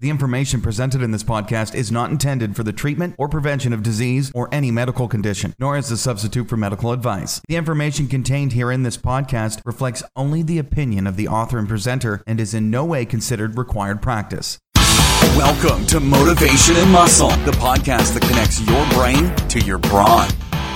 The information presented in this podcast is not intended for the treatment or prevention of disease or any medical condition, nor as a substitute for medical advice. The information contained here in this podcast reflects only the opinion of the author and presenter and is in no way considered required practice. Welcome to Motivation and Muscle, the podcast that connects your brain to your brawn.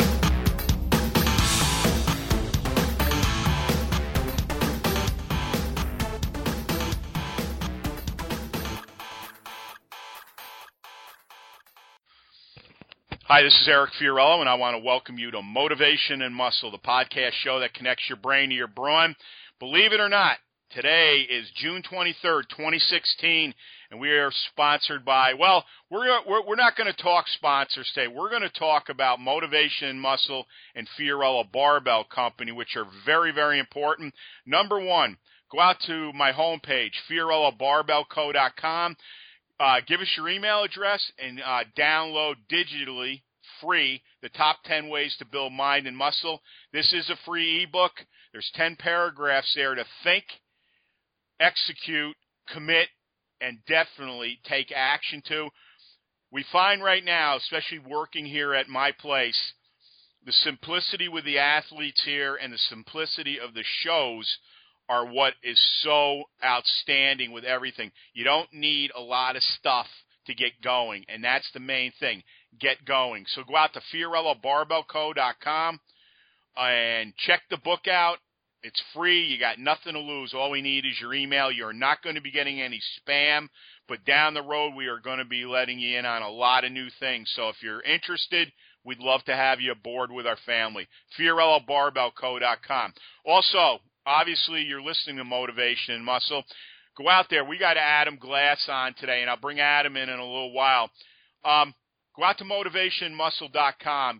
Hi, this is Eric Fiorillo, and I want to welcome you to Motivation and Muscle, the podcast show that connects your brain to your brawn. Believe it or not, today is June 23rd, 2016, and we are sponsored by, well, we're not going to talk sponsors today. We're going to talk about Motivation and Muscle and Fiorillo Barbell Company, which are very, very important. Number one, go out to my homepage, FiorilloBarbellCo.com. Give us your email address and download digitally, free, the top 10 ways to build mind and muscle. This is a free ebook. There's 10 paragraphs there to think, execute, commit, and definitely take action to. We find right now, especially working here at my place, the simplicity with the athletes here and the simplicity of the shows are what is so outstanding with everything. You don't need a lot of stuff to get going, and that's the main thing. Get going. So go out to FiorilloBarbellCo.com and check the book out. It's free. You got nothing to lose. All we need is your email. You're not going to be getting any spam, but down the road we are going to be letting you in on a lot of new things. So if you're interested, we'd love to have you aboard with our family. FiorilloBarbellCo.com. Also, obviously, you're listening to Motivation and Muscle. Go out there. We got Adam Glass on today, and I'll bring Adam in a little while. Go out to motivationmuscle.com,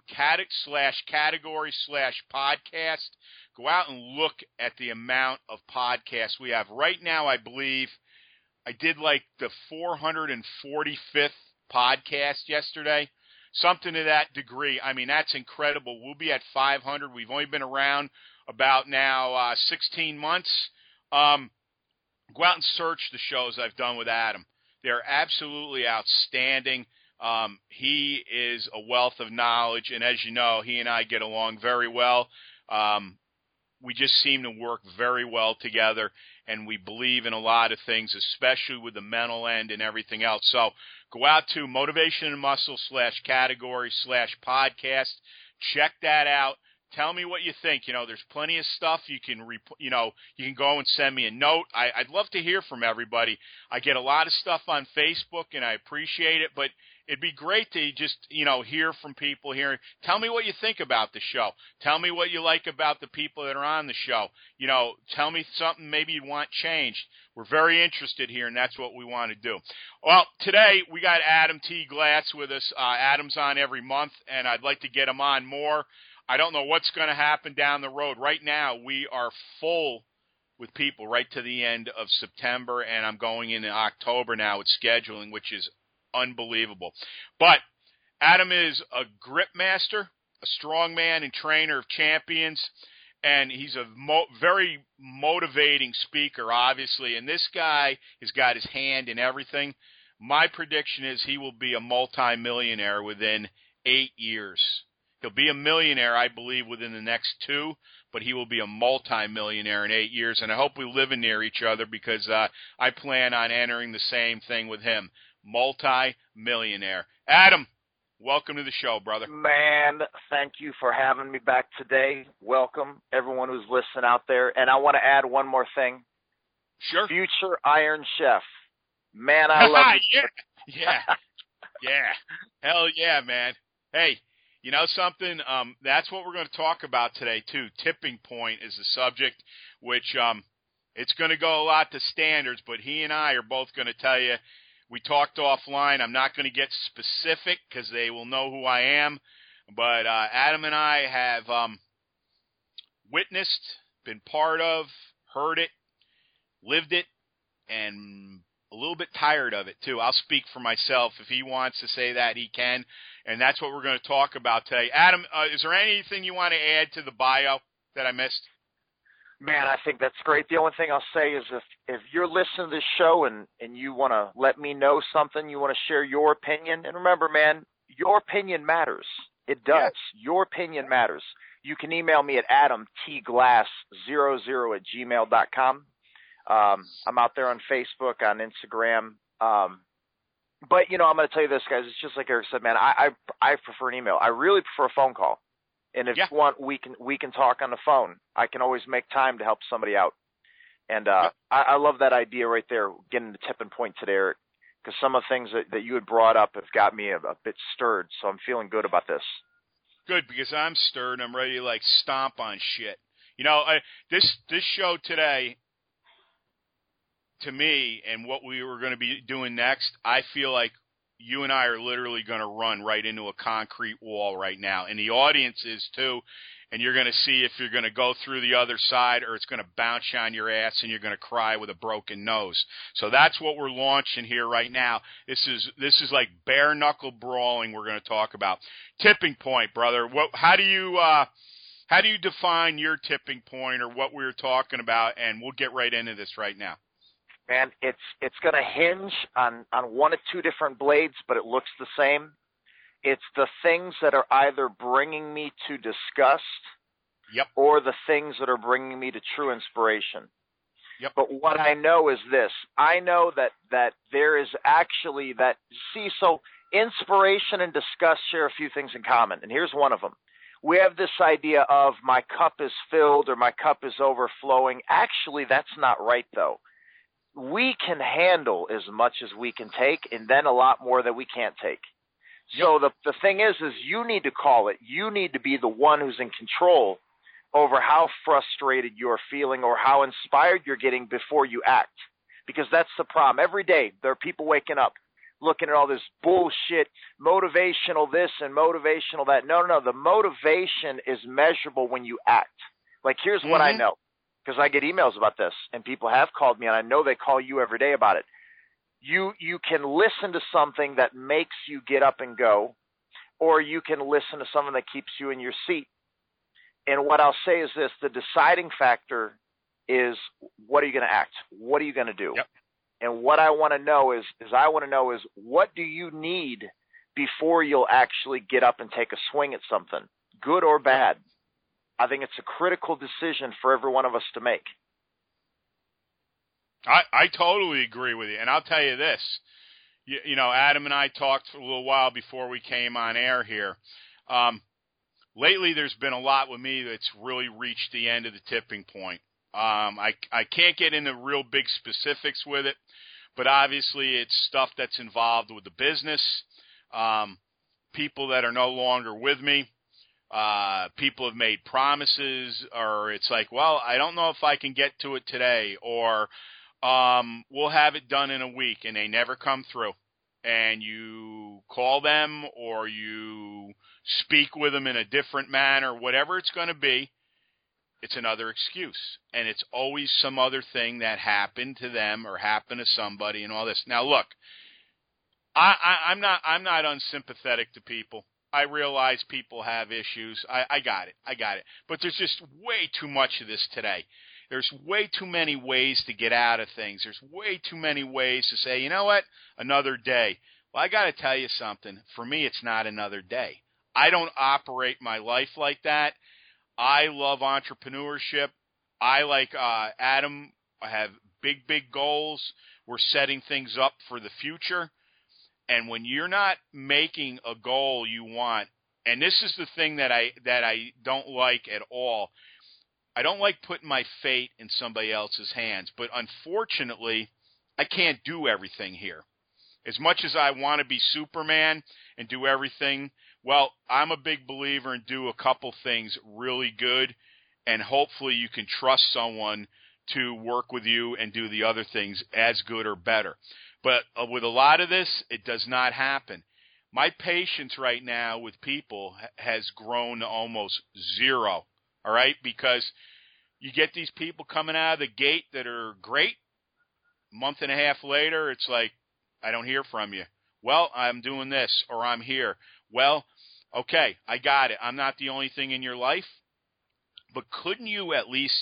/category/podcast. Go out and look at the amount of podcasts we have. Right now, I believe I did like the 445th podcast yesterday, something to that degree. I mean, that's incredible. We'll be at 500. We've only been around about now 16 months. Go out and search the shows I've done with Adam. They're absolutely outstanding. He is a wealth of knowledge, and as you know, he and I get along very well. We just seem to work very well together, and we believe in a lot of things, especially with the mental end and everything else. So go out to Motivation and Muscle /category/podcast. Check that out. Tell me what you think. You know, there's plenty of stuff you can, you can go and send me a note. I'd love to hear from everybody. I get a lot of stuff on Facebook, and I appreciate it, but it'd be great to just, hear from people here. Tell me what you think about the show. Tell me what you like about the people that are on the show. Tell me something maybe you want changed. We're very interested here, and that's what we want to do. Well, today we got Adam T. Glass with us. Adam's on every month, and I'd like to get him on more. I don't know what's going to happen down the road. Right now, we are full with people right to the end of September, and I'm going into October now with scheduling, which is unbelievable. But Adam is a grip master, a strongman and trainer of champions, and he's a very motivating speaker, obviously. And this guy has got his hand in everything. My prediction is he will be a multimillionaire within 8 years. He'll be a millionaire, I believe, within the next 2, but he will be a multi-millionaire in 8 years. And I hope we live near each other because I plan on entering the same thing with him, multi-millionaire. Adam, welcome to the show, brother. Man, thank you for having me back today. Welcome, everyone who's listening out there. And I want to add one more thing. Sure. Future Iron Chef. Man, I love you. Yeah. Hell yeah, man. Hey. You know something? That's what we're going to talk about today, too. Tipping point is the subject, which it's going to go a lot to standards, but he and I are both going to tell you, we talked offline. I'm not going to get specific because they will know who I am, but Adam and I have witnessed, been part of, heard it, lived it, and a little bit tired of it, too. I'll speak for myself. If he wants to say that, he can. And that's what we're going to talk about today. Adam, is there anything you want to add to the bio that I missed? Man, I think that's great. The only thing I'll say is if you're listening to this show and you want to let me know something, you want to share your opinion, and remember, man, your opinion matters. It does. Yeah. Your opinion matters. You can email me at adamtglass00@gmail.com. I'm out there on Facebook, on Instagram. But, you know, I'm going to tell you this, guys. It's just like Eric said, man, I prefer an email. I really prefer a phone call. And if you want, we can talk on the phone. I can always make time to help somebody out. And I love that idea right there, getting the tipping point today, Eric, because some of the things that you had brought up have got me a bit stirred. So I'm feeling good about this. Good, because I'm stirred. I'm ready to, like, stomp on shit. You know, this show today, to me, and what we were going to be doing next, I feel like you and I are literally going to run right into a concrete wall right now. And the audience is too. And you're going to see if you're going to go through the other side or it's going to bounce on your ass and you're going to cry with a broken nose. So that's what we're launching here right now. This is like bare knuckle brawling we're going to talk about. Tipping point, brother. How do you define your tipping point or what we were talking about? And we'll get right into this right now. Man, it's going to hinge on one of two different blades, but it looks the same. It's the things that are either bringing me to disgust, or the things that are bringing me to true inspiration. Yep. But what I know is this. I know that there is actually that. See, so inspiration and disgust share a few things in common, and here's one of them. We have this idea of my cup is filled or my cup is overflowing. Actually, that's not right, though. We can handle as much as we can take, and then a lot more that we can't take. So the thing is you need to call it. You need to be the one who's in control over how frustrated you're feeling or how inspired you're getting before you act. Because that's the problem. Every day there are people waking up looking at all this bullshit, motivational this and motivational that. No. The motivation is measurable when you act. Like, here's what I know. Because I get emails about this, and people have called me, and I know they call you every day about it. You can listen to something that makes you get up and go, or you can listen to something that keeps you in your seat. And what I'll say is this, the deciding factor is, what are you going to act? What are you going to do? Yep. And what I want to know is what do you need before you'll actually get up and take a swing at something, good or bad? I think it's a critical decision for every one of us to make. I totally agree with you. And I'll tell you this. You know, Adam and I talked for a little while before we came on air here. Lately, there's been a lot with me that's really reached the end of the tipping point. I can't get into real big specifics with it, but obviously it's stuff that's involved with the business, people that are no longer with me. People have made promises, or it's like, well, I don't know if I can get to it today, or we'll have it done in a week, and they never come through. And you call them or you speak with them in a different manner, whatever it's going to be, it's another excuse. And it's always some other thing that happened to them or happened to somebody and all this. Now, look, I'm not unsympathetic to people. I realize people have issues. I got it. But there's just way too much of this today. There's way too many ways to get out of things. There's way too many ways to say, you know what, another day. Well, I got to tell you something. For me, it's not another day. I don't operate my life like that. I love entrepreneurship. I, like Adam, have big goals. We're setting things up for the future. And when you're not making a goal you want, and this is the thing that I don't like at all, I don't like putting my fate in somebody else's hands. But unfortunately, I can't do everything here. As much as I want to be Superman and do everything, well, I'm a big believer in do a couple things really good, and hopefully you can trust someone to work with you and do the other things as good or better. But with a lot of this, it does not happen. My patience right now with people has grown to almost zero, all right? Because you get these people coming out of the gate that are great. A month and a half later, it's like, I don't hear from you. Well, I'm doing this, or I'm here. Well, okay, I got it. I'm not the only thing in your life. But couldn't you at least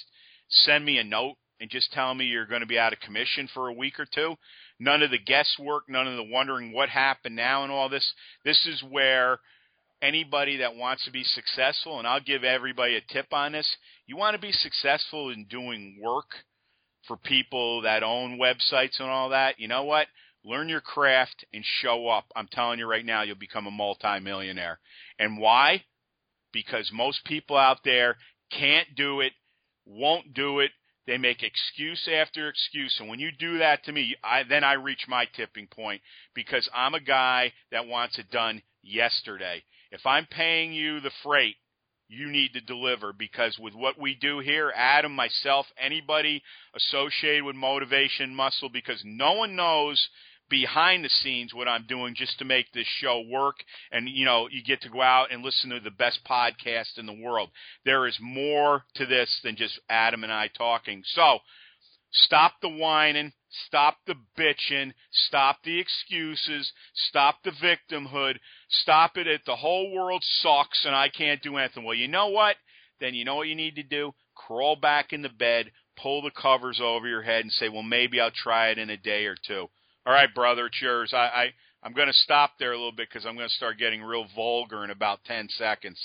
send me a note and just tell me you're going to be out of commission for a week or two. None of the guesswork, none of the wondering what happened now and all this. This is where anybody that wants to be successful, and I'll give everybody a tip on this, you want to be successful in doing work for people that own websites and all that. You know what? Learn your craft and show up. I'm telling you right now, you'll become a multimillionaire. And why? Because most people out there can't do it, won't do it. They make excuse after excuse. And when you do that to me, then I reach my tipping point, because I'm a guy that wants it done yesterday. If I'm paying you the freight, you need to deliver, because with what we do here, Adam, myself, anybody associated with Motivation Muscle, because no one knows behind the scenes what I'm doing just to make this show work. And, you get to go out and listen to the best podcast in the world. There is more to this than just Adam and I talking. So stop the whining, stop the bitching, stop the excuses, stop the victimhood, stop it at the whole world sucks and I can't do anything. Well, you know what? Then you know what you need to do? Crawl back in the bed, pull the covers over your head and say, well, maybe I'll try it in a day or two. All right, brother, it's yours. I'm going to stop there a little bit because I'm going to start getting real vulgar in about 10 seconds.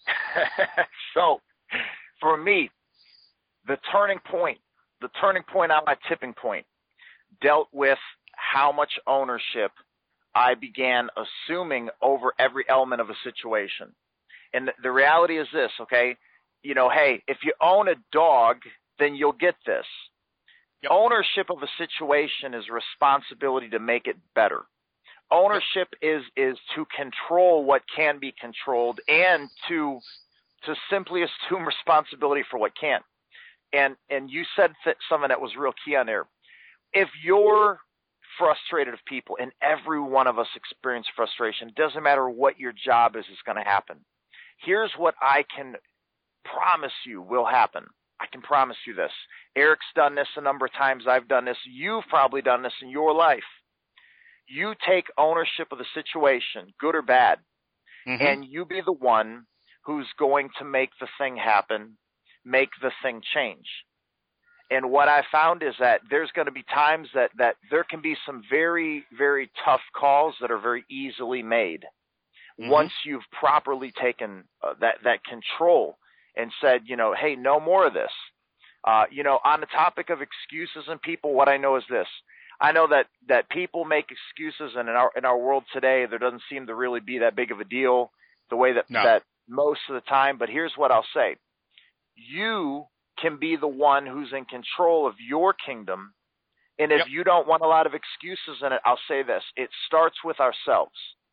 So, for me, the turning point on my tipping point dealt with how much ownership I began assuming over every element of a situation. And the reality is this, okay? Hey, if you own a dog, then you'll get this. Yep. Ownership of a situation is responsibility to make it better. Ownership is to control what can be controlled and to simply assume responsibility for what can't. And you said something that was real key on there. If you're frustrated of people, and every one of us experience frustration, it doesn't matter what your job is going to happen. Here's what I can promise you will happen. I can promise you this. Eric's done this a number of times. I've done this. You've probably done this in your life. You take ownership of the situation, good or bad, and you be the one who's going to make the thing happen, make the thing change. And what I found is that there's going to be times that there can be some very, very tough calls that are very easily made once you've properly taken that control and said, hey, no more of this. On the topic of excuses and people, what I know is this. I know that people make excuses, and in our world today, there doesn't seem to really be that big of a deal the way that most of the time. But here's what I'll say. You can be the one who's in control of your kingdom. And if you don't want a lot of excuses in it, I'll say this. It starts with ourselves.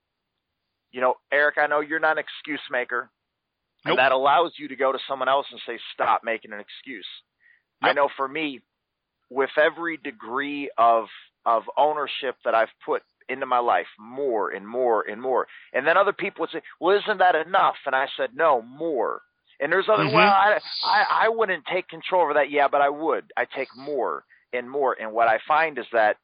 Eric, I know you're not an excuse maker. Nope. And that allows you to go to someone else and say, stop making an excuse. Yep. I know for me, with every degree of ownership that I've put into my life, more and more and more. And then other people would say, well, isn't that enough? And I said, no, more. And there's other, well, I wouldn't take control over that. Yeah, but I would. I take more and more. And what I find is that,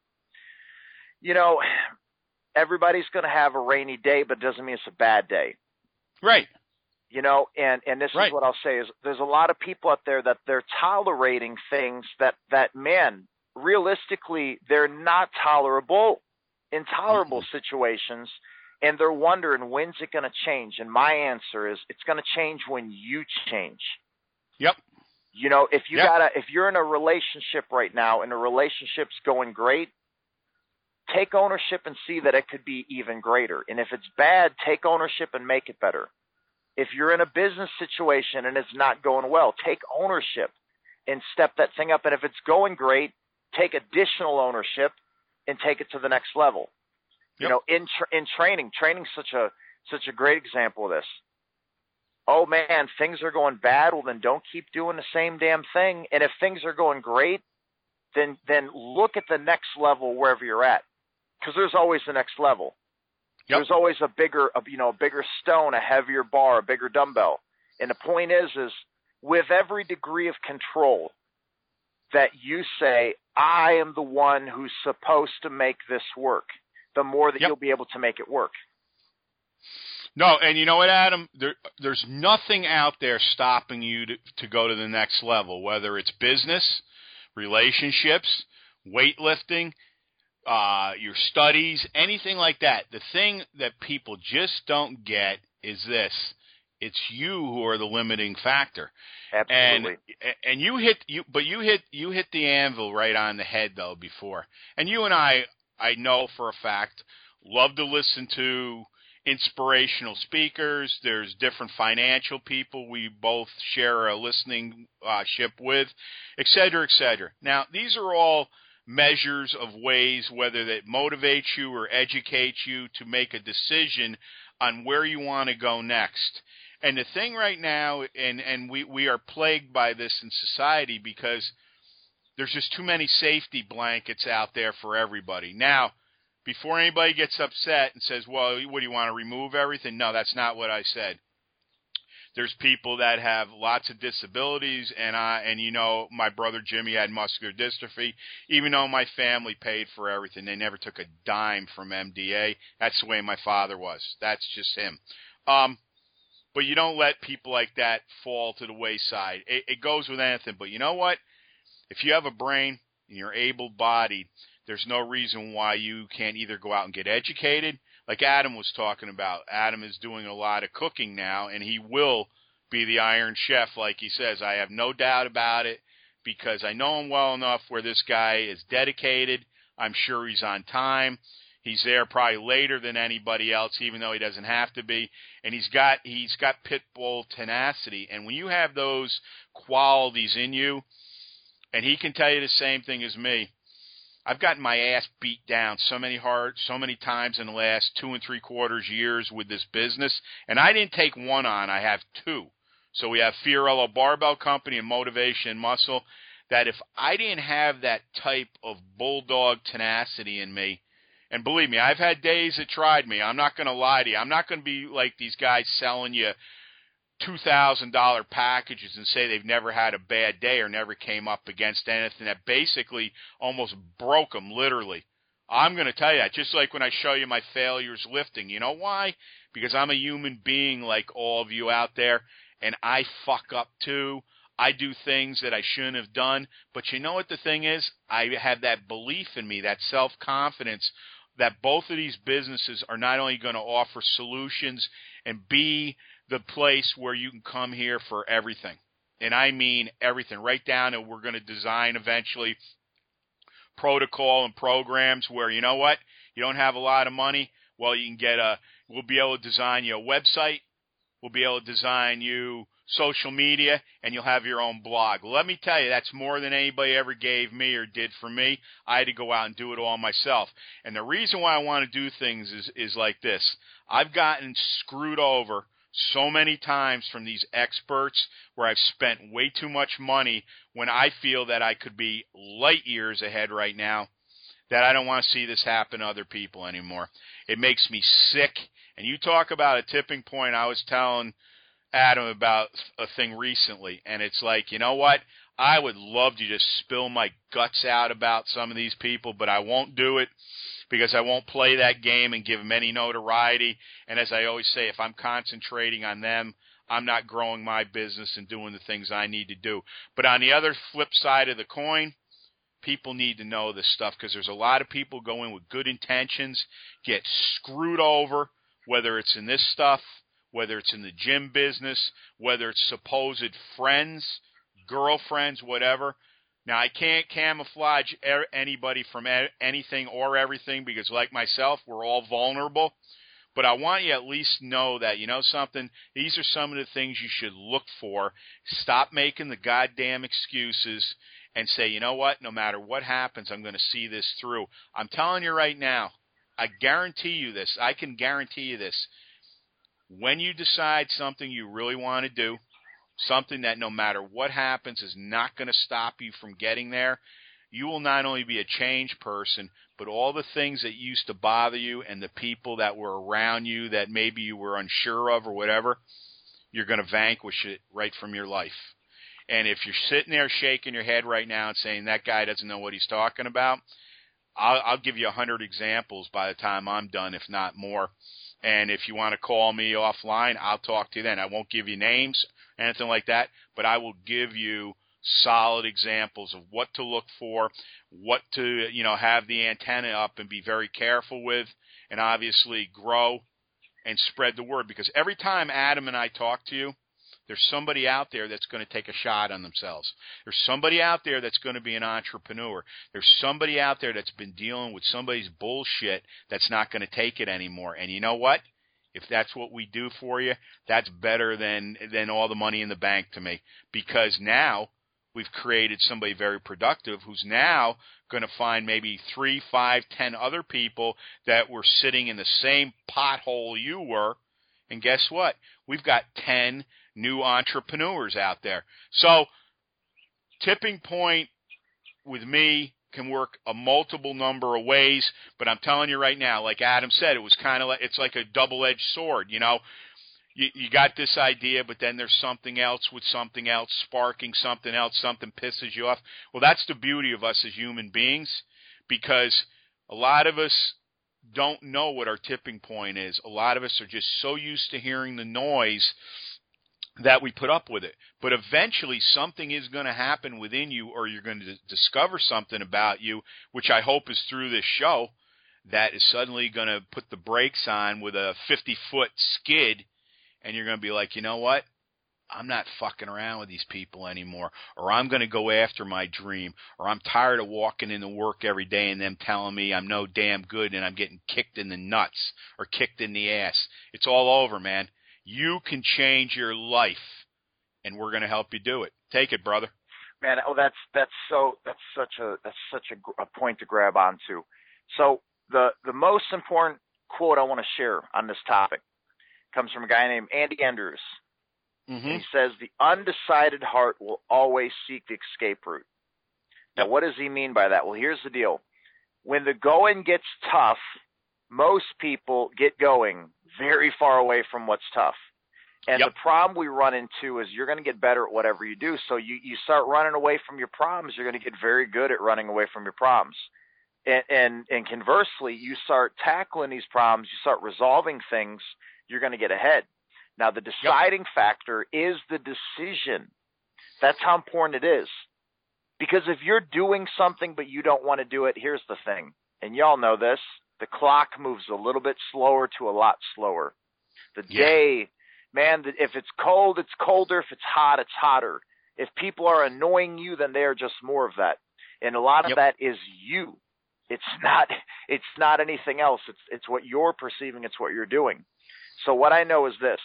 everybody's going to have a rainy day, but it doesn't mean it's a bad day. Right. And this is what I'll say is there's a lot of people out there that they're tolerating things that man, realistically, they're not intolerable situations, and they're wondering, when's it going to change? And my answer is it's going to change when you change. Yep. If you're in a relationship right now and the relationship's going great, take ownership and see that it could be even greater. And if it's bad, take ownership and make it better. If you're in a business situation and it's not going well, take ownership and step that thing up. And if it's going great, take additional ownership and take it to the next level. Yep. In training's such a great example of this. Oh man, things are going bad. Well, then don't keep doing the same damn thing. And if things are going great, then look at the next level wherever you're at, because there's always the next level. Yep. There's always a bigger stone, a heavier bar, a bigger dumbbell. And the point is with every degree of control that you say, I am the one who's supposed to make this work, the more that you'll be able to make it work. No, and you know what, Adam? There's nothing out there stopping you to go to the next level, whether it's business, relationships, weightlifting, your studies, anything like that. The thing that people just don't get is this. It's you who are the limiting factor. Absolutely. And you hit the anvil right on the head though before. And you and I know for a fact, love to listen to inspirational speakers. There's different financial people we both share a listening ship with, et cetera, et cetera. Now, these are all measures of ways whether that motivate you or educate you to make a decision on where you want to go next. And the thing right now, and we are plagued by this in society because there's just too many safety blankets out there for everybody. Now, before anybody gets upset and says, well, what do you want to remove everything? No, that's not what I said. There's people that have lots of disabilities, and you know, my brother Jimmy had muscular dystrophy. Even though my family paid for everything, they never took a dime from MDA. That's the way my father was. That's just him. But you don't let people like that fall to the wayside. It goes with anything. But you know what? If you have a brain and you're able-bodied, there's no reason why you can't either go out and get educated, like Adam was talking about. Adam is doing a lot of cooking now, and he will be the Iron Chef, like he says. I have no doubt about it because I know him well enough where this guy is dedicated. I'm sure he's on time. He's there probably later than anybody else, even though he doesn't have to be. And he's got pit bull tenacity. And when you have those qualities in you, and he can tell you the same thing as me, I've gotten my ass beat down so many times in the last 2 3/4 years with this business. And I didn't take one on. I have two. So we have Fiorello Barbell Company and Motivation and Muscle. That if I didn't have that type of bulldog tenacity in me, and believe me, I've had days that tried me. I'm not going to lie to you. I'm not going to be like these guys selling you $2,000 packages and say they've never had a bad day or never came up against anything that basically almost broke them, literally. I'm going to tell you that, just like when I show you my failures lifting. You know why? Because I'm a human being like all of you out there, and I fuck up too. I do things that I shouldn't have done. But you know what the thing is? I have that belief in me, that self-confidence, that both of these businesses are not only going to offer solutions and be the place where you can come here for everything. And I mean everything, right down to we're going to design eventually protocol and programs where, you know what, you don't have a lot of money, well, you can we'll be able to design you a website, we'll be able to design you social media, and you'll have your own blog. Let me tell you, that's more than anybody ever gave me or did for me. I had to go out and do it all myself. And the reason why I want to do things is like this. I've gotten screwed over so many times from these experts where I've spent way too much money when I feel that I could be light years ahead right now, that I don't want to see this happen to other people anymore. It makes me sick. And you talk about a tipping point. I was telling Adam about a thing recently, and it's like, you know what? I would love to just spill my guts out about some of these people, but I won't do it because I won't play that game and give them any notoriety. And as I always say, if I'm concentrating on them, I'm not growing my business and doing the things I need to do. But on the other flip side of the coin, people need to know this stuff because there's a lot of people go in with good intentions, get screwed over, whether it's in this stuff, whether it's in the gym business, whether it's supposed friends, girlfriends, whatever. Now, I can't camouflage anybody from anything or everything because, like myself, we're all vulnerable. But I want you to at least know that, you know something, these are some of the things you should look for. Stop making the goddamn excuses and say, you know what, no matter what happens, I'm going to see this through. I'm telling you right now, I guarantee you this. I can guarantee you this. When you decide something you really want to do, something that no matter what happens is not going to stop you from getting there, you will not only be a changed person, but all the things that used to bother you and the people that were around you that maybe you were unsure of or whatever, you're going to vanquish it right from your life. And if you're sitting there shaking your head right now and saying that guy doesn't know what he's talking about, I'll give you 100 examples by the time I'm done, if not more. And if you want to call me offline, I'll talk to you then. I won't give you names, anything like that, but I will give you solid examples of what to look for, what to, have the antenna up and be very careful with, and obviously grow and spread the word. Because every time Adam and I talk to you, there's somebody out there that's going to take a shot on themselves. There's somebody out there that's going to be an entrepreneur. There's somebody out there that's been dealing with somebody's bullshit that's not going to take it anymore. And you know what? If that's what we do for you, that's better than all the money in the bank to me. Because now we've created somebody very productive who's now going to find maybe 3, 5, 10 other people that were sitting in the same pothole you were. And guess what? We've got 10 new entrepreneurs out there. So tipping point with me can work a multiple number of ways, but I'm telling you right now, like Adam said, it was kind of like, it's like a double-edged sword. You got this idea, but then there's something else with something else, sparking something else, something pisses you off. Well, that's the beauty of us as human beings, because a lot of us don't know what our tipping point is. A lot of us are just so used to hearing the noise that we put up with it. But eventually something is going to happen within you, or you're going to discover something about you, which I hope is through this show, that is suddenly going to put the brakes on with a 50-foot skid, and you're going to be like, you know what? I'm not fucking around with these people anymore, or I'm going to go after my dream, or I'm tired of walking into work every day and them telling me I'm no damn good and I'm getting kicked in the nuts or kicked in the ass. It's all over, man. You can change your life, and we're going to help you do it. Take it, brother. Man, that's such a point to grab onto. So the most important quote I want to share on this topic comes from a guy named Andy Andrews. Mm-hmm. And he says, "The undecided heart will always seek the escape route." Now, what does he mean by that? Well, here's the deal. When the going gets tough, most people get going very far away from what's tough. And the problem we run into is you're going to get better at whatever you do. So you start running away from your problems, you're going to get very good at running away from your problems. And conversely, you start tackling these problems, you start resolving things, you're going to get ahead. Now, the deciding factor is the decision. That's how important it is. Because if you're doing something but you don't want to do it, here's the thing, and y'all know this, the clock moves a little bit slower to a lot slower. The day, man, if it's cold, it's colder. If it's hot, it's hotter. If people are annoying you, then they are just more of that. And a lot of that is you. It's not anything else. It's what you're perceiving. It's what you're doing. So what I know is this.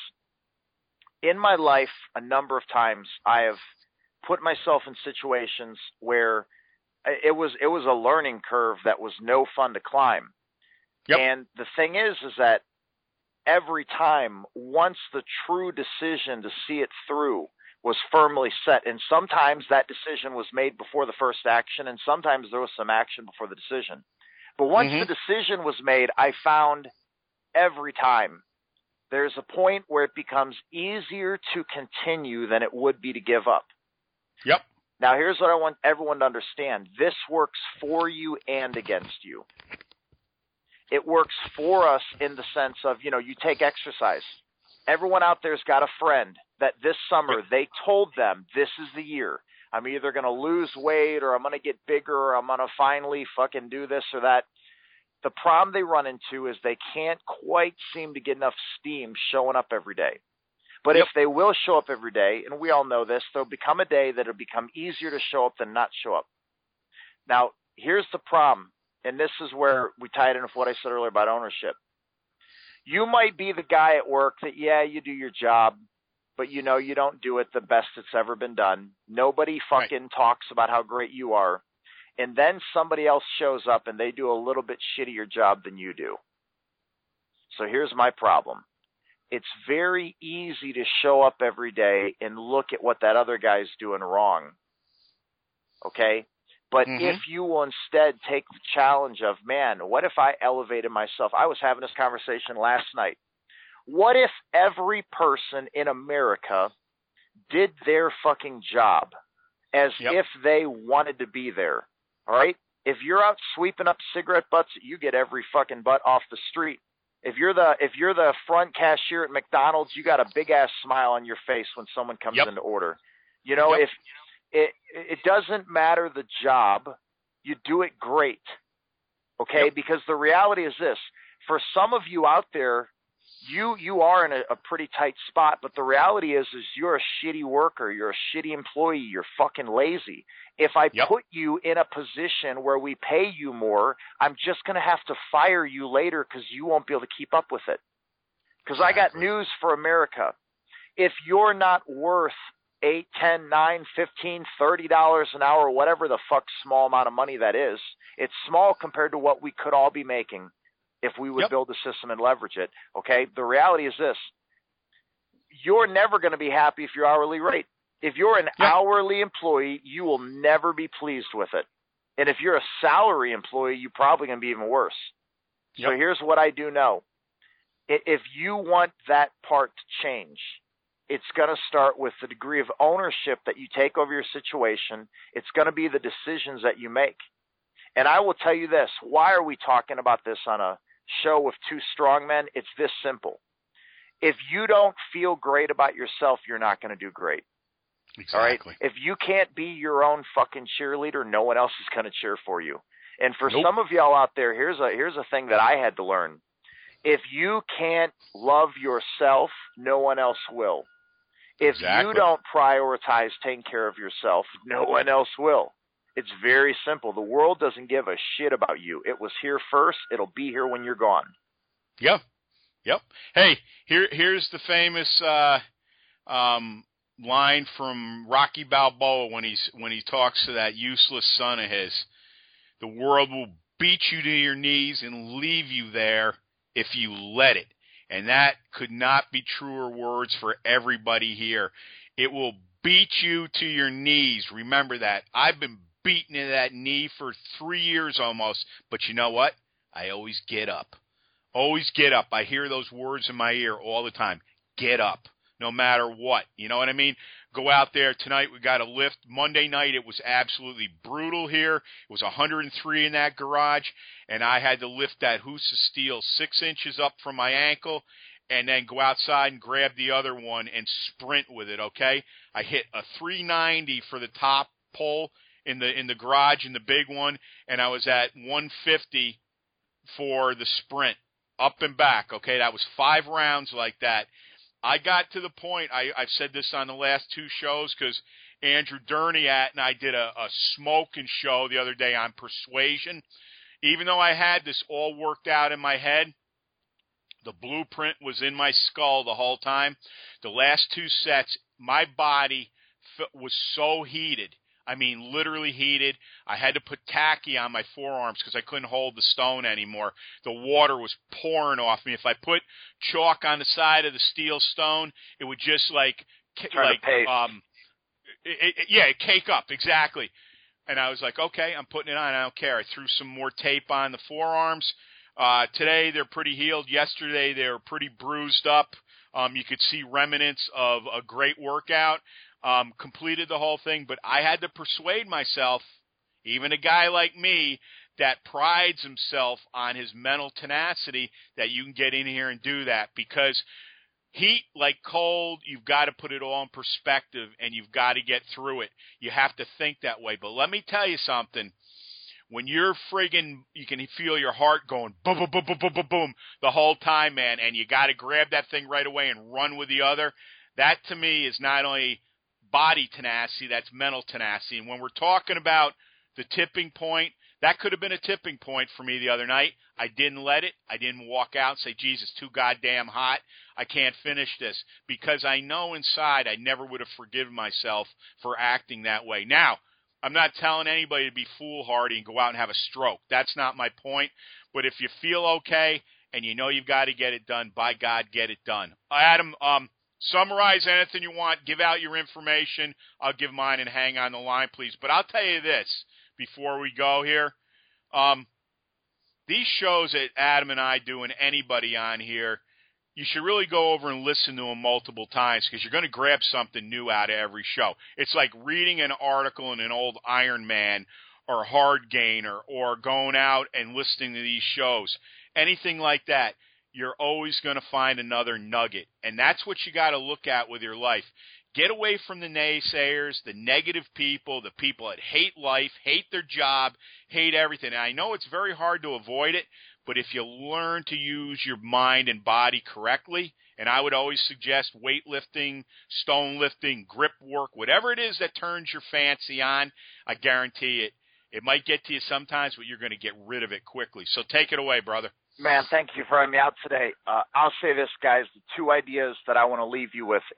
In my life, a number of times I have put myself in situations where it was a learning curve that was no fun to climb. Yep. And the thing is that every time, once the true decision to see it through was firmly set, and sometimes that decision was made before the first action, and sometimes there was some action before the decision. But once the decision was made, I found every time there's a point where it becomes easier to continue than it would be to give up. Yep. Now, here's what I want everyone to understand. This works for you and against you. It works for us in the sense of, you take exercise. Everyone out there's got a friend that this summer they told them this is the year. I'm either going to lose weight or I'm going to get bigger or I'm going to finally fucking do this or that. The problem they run into is they can't quite seem to get enough steam showing up every day. But if they will show up every day, and we all know this, there'll become a day that it'll become easier to show up than not show up. Now, here's the problem, and this is where we tie it in with what I said earlier about ownership. You might be the guy at work that, you do your job, but you don't do it the best it's ever been done. Nobody fucking talks about how great you are. And then somebody else shows up and they do a little bit shittier job than you do. So here's my problem. It's very easy to show up every day and look at what that other guy's doing wrong. Okay? But if you will instead take the challenge of, man, what if I elevated myself? I was having this conversation last night. What if every person in America did their fucking job as if they wanted to be there? All right? If you're out sweeping up cigarette butts, you get every fucking butt off the street. If you're the front cashier at McDonald's, you got a big ass smile on your face when someone comes in to order. You know, if it doesn't matter the job, you do it great. Okay? Because the reality is this, for some of you out there, you are in a pretty tight spot, but the reality is you're a shitty worker, you're a shitty employee, you're fucking lazy. If I put you in a position where we pay you more, I'm just going to have to fire you later because you won't be able to keep up with it. Because I got news for America. If you're not worth $8, $10, $9, $15, $30 an hour, whatever the fuck small amount of money that is, it's small compared to what we could all be making if we would build a system and leverage it. Okay? The reality is this. You're never going to be happy if your hourly rate. If you're an hourly employee, you will never be pleased with it. And if you're a salary employee, you're probably going to be even worse. So here's what I do know. If you want that part to change, it's going to start with the degree of ownership that you take over your situation. It's going to be the decisions that you make. And I will tell you this. Why are we talking about this on a show with two strong men? It's this simple. If you don't feel great about yourself, you're not going to do great. Exactly. All right? If you can't be your own fucking cheerleader, no one else is going to cheer for you. And for some of y'all out there, here's a thing that I had to learn. If you can't love yourself, no one else will. If you don't prioritize taking care of yourself, no one else will. It's very simple. The world doesn't give a shit about you. It was here first. It'll be here when you're gone. Yep. Hey, here's the famous line from Rocky Balboa when he talks to that useless son of his. The world will beat you to your knees and leave you there if you let it. And that could not be truer words for everybody here. It will beat you to your knees. Remember that. I've been beaten in that knee for 3 years almost. But you know what? I always get up. Always get up. I hear those words in my ear all the time. Get up. No matter what. You know what I mean? Go out there tonight. We got a lift. Monday night, it was absolutely brutal here. It was 103 in that garage, and I had to lift that hoose of steel 6 inches up from my ankle and then go outside and grab the other one and sprint with it, okay? I hit a 390 for the top pole in the garage in the big one, and I was at 150 for the sprint, up and back, okay? That was 5 rounds like that. I got to the point, I've said this on the last 2 shows because Andrew Derniat and I did a smoking show the other day on persuasion. Even though I had this all worked out in my head, the blueprint was in my skull the whole time. The last 2 sets, my body was so heated. I mean, literally heated. I had to put tacky on my forearms because I couldn't hold the stone anymore. The water was pouring off me. If I put chalk on the side of the steel stone, it would just cake up, exactly. And I was like, okay, I'm putting it on. I don't care. I threw some more tape on the forearms. Today, they're pretty healed. Yesterday, they were pretty bruised up. You could see remnants of a great workout. Completed the whole thing, but I had to persuade myself, even a guy like me that prides himself on his mental tenacity, that you can get in here and do that. Because heat, like cold, you've got to put it all in perspective, and you've got to get through it. You have to think that way. But let me tell you something. When you're friggin', you can feel your heart going boom, boom, boom, boom, boom, boom, boom the whole time, man, and you got to grab that thing right away and run with the other. That, to me, is not only body tenacity, that's mental tenacity. And when we're talking about the tipping point, that could have been a tipping point for me the other night. I didn't let it. I didn't walk out and say, Jesus, too goddamn hot. I can't finish this. Because I know inside I never would have forgiven myself for acting that way. Now, I'm not telling anybody to be foolhardy and go out and have a stroke. That's not my point. But if you feel okay and you know you've got to get it done, by God, get it done. Adam, summarize anything you want. Give out your information. I'll give mine and hang on the line, please. But I'll tell you this before we go here. These shows that Adam and I do and anybody on here, you should really go over and listen to them multiple times because you're going to grab something new out of every show. It's like reading an article in an old Iron Man or Hard Gainer or going out and listening to these shows, anything like that, you're always going to find another nugget. And that's what you got to look at with your life. Get away from the naysayers, the negative people, the people that hate life, hate their job, hate everything. And I know it's very hard to avoid it, but if you learn to use your mind and body correctly, and I would always suggest weightlifting, stone lifting, grip work, whatever it is that turns your fancy on, I guarantee it. It might get to you sometimes, but you're going to get rid of it quickly. So take it away, brother. Man, thank you for having me out today. I'll say this, guys. The two ideas that I want to leave you with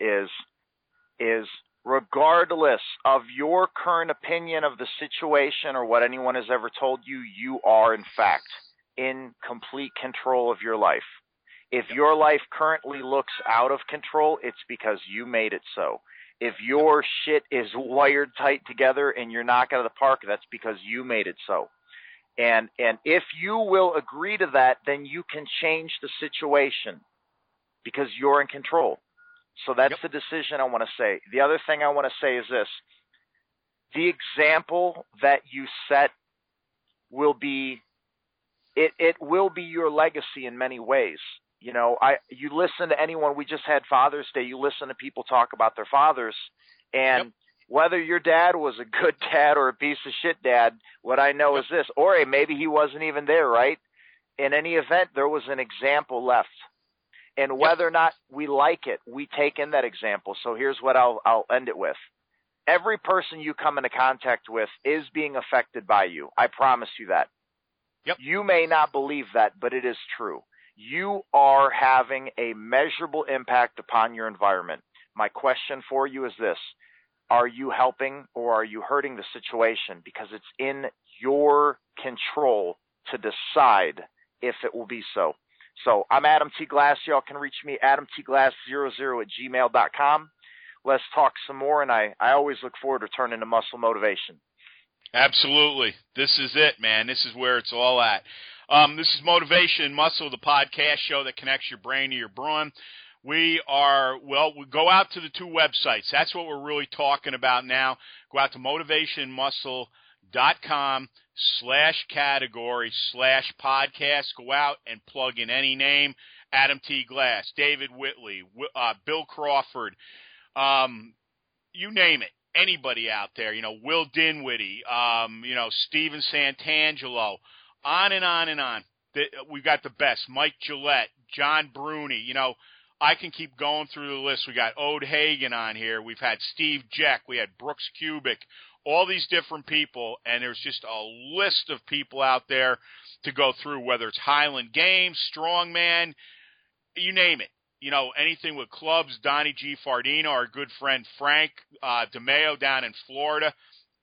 is regardless of your current opinion of the situation or what anyone has ever told you, you are, in fact, in complete control of your life. If your life currently looks out of control, it's because you made it so. If your shit is wired tight together and you're knocked out of the park, that's because you made it so. And if you will agree to that, then you can change the situation because you're in control. So that's the decision I want to say. The other thing I want to say is this. The example that you set will be, it will be your legacy in many ways. You know, you listen to anyone, we just had Father's Day, you listen to people talk about their fathers, and whether your dad was a good dad or a piece of shit dad, what I know is this, or maybe he wasn't even there, right? In any event, there was an example left. And whether or not we like it, we take in that example. So here's what I'll end it with. Every person you come into contact with is being affected by you. I promise you that. You may not believe that, but it is true. You are having a measurable impact upon your environment. My question for you is this. Are you helping or are you hurting the situation? Because it's in your control to decide if it will be so. So I'm Adam T. Glass. Y'all can reach me, adamtglass00@gmail.com. Let's talk some more, and I always look forward to turning to muscle motivation. Absolutely. This is it, man. This is where it's all at. This is Motivation and Muscle, the podcast show that connects your brain to your brawn. We go out to the two websites. That's what we're really talking about now. Go out to motivationmuscle.com/category/podcast. Go out and plug in any name. Adam T. Glass, David Whitley, Bill Crawford, you name it. Anybody out there, Will Dinwiddie, Steven Santangelo, on and on and on. We've got the best. Mike Gillette, John Bruni, I can keep going through the list. We got Ode Hagen on here. We've had Steve Jeck. We had Brooks Kubik. All these different people, and there's just a list of people out there to go through, whether it's Highland Games, Strongman, you name it. Anything with clubs, Donnie G. Fardino, our good friend Frank DeMeo down in Florida.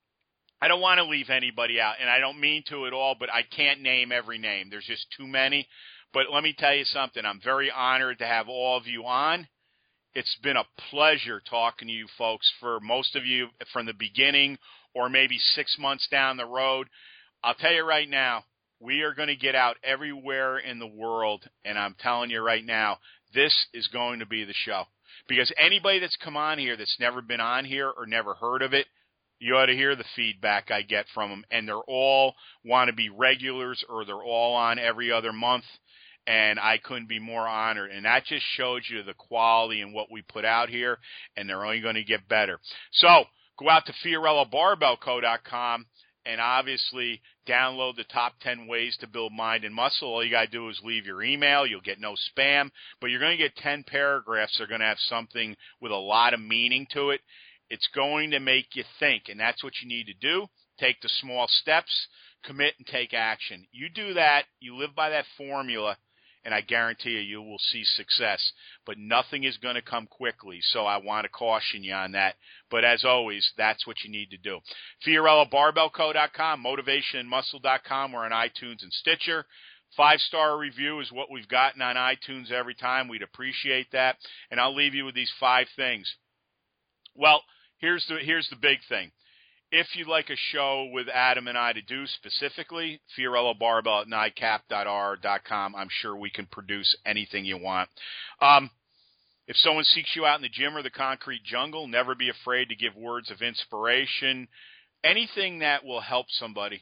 I don't want to leave anybody out, and I don't mean to at all, but I can't name every name. There's just too many. But let me tell you something. I'm very honored to have all of you on. It's been a pleasure talking to you folks, for most of you from the beginning or maybe 6 months down the road. I'll tell you right now, we are going to get out everywhere in the world, and I'm telling you right now, this is going to be the show. Because anybody that's come on here that's never been on here or never heard of it, you ought to hear the feedback I get from them. And they're all want to be regulars, or they're all on every other month. And I couldn't be more honored. And that just shows you the quality in what we put out here. And they're only going to get better. So go out to FiorellaBarbellCo.com and obviously download the top 10 ways to build mind and muscle. All you got to do is leave your email. You'll get no spam. But you're going to get 10 paragraphs that are going to have something with a lot of meaning to it. It's going to make you think, and that's what you need to do. Take the small steps, commit, and take action. You do that, you live by that formula, and I guarantee you will see success. But nothing is going to come quickly, so I want to caution you on that. But as always, that's what you need to do. FiorellaBarbellCo.com, MotivationandMuscle.com. We're on iTunes and Stitcher. 5-star review is what we've gotten on iTunes every time. We'd appreciate that. And I'll leave you with these 5 things. Well, here's the big thing. If you'd like a show with Adam and I to do specifically, FiorellaBarbell@NICAP.R.com. I'm sure we can produce anything you want. If someone seeks you out in the gym or the concrete jungle, never be afraid to give words of inspiration, anything that will help somebody.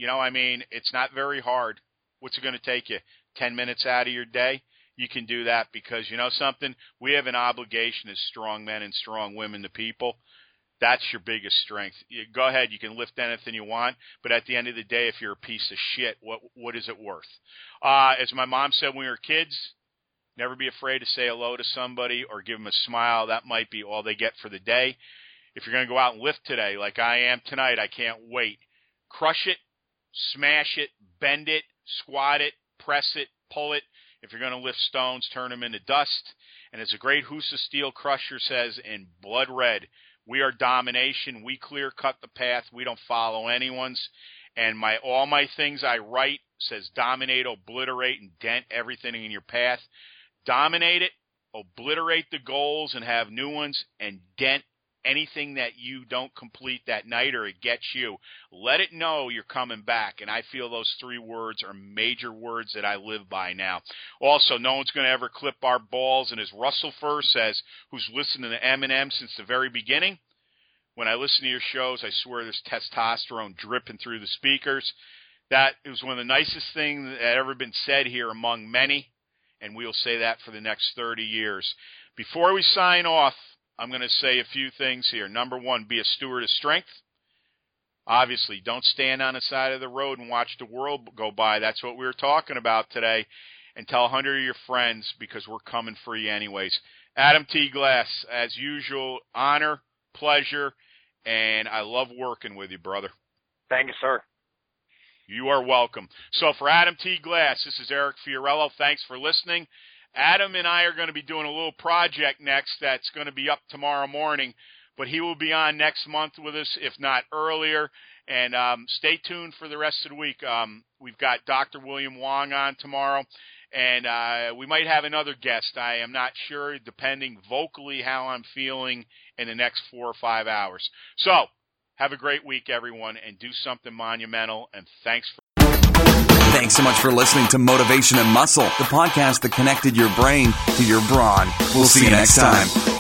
It's not very hard. What's it going to take you? 10 minutes out of your day? You can do that because, you know something? We have an obligation as strong men and strong women to people. That's your biggest strength. Go ahead. You can lift anything you want. But at the end of the day, if you're a piece of shit, what is it worth? As my mom said when we were kids, never be afraid to say hello to somebody or give them a smile. That might be all they get for the day. If you're going to go out and lift today, like I am tonight, I can't wait. Crush it, smash it, bend it, squat it, press it, pull it. If you're going to lift stones, turn them into dust. And as a great Husa Steel Crusher says in blood red, we are domination. We clear cut the path. We don't follow anyone's. And all my things I write says dominate, obliterate, and dent everything in your path. Dominate it, obliterate the goals and have new ones, and dent anything that you don't complete that night or it gets you. Let it know you're coming back. And I feel those 3 words are major words that I live by now. Also, no one's going to ever clip our balls. And as Russell Furr says, who's listened to Eminem since the very beginning, when I listen to your shows, I swear there's testosterone dripping through the speakers. That was one of the nicest things that had ever been said here among many. And we'll say that for the next 30 years. Before we sign off, I'm going to say a few things here. Number 1, be a steward of strength. Obviously, don't stand on the side of the road and watch the world go by. That's what we were talking about today. And tell 100 of your friends because we're coming for you anyways. Adam T. Glass, as usual, honor, pleasure, and I love working with you, brother. Thank you, sir. You are welcome. So for Adam T. Glass, this is Eric Fiorillo. Thanks for listening. Adam and I are going to be doing a little project next that's going to be up tomorrow morning, but he will be on next month with us, if not earlier. And stay tuned for the rest of the week. We've got Dr. William Wong on tomorrow, and we might have another guest. I am not sure, depending vocally how I'm feeling in the next 4 or 5 hours. So have a great week, everyone, and do something monumental, and thanks for Thanks so much for listening to Motivation and Muscle, the podcast that connected your brain to your brawn. We'll see you next time.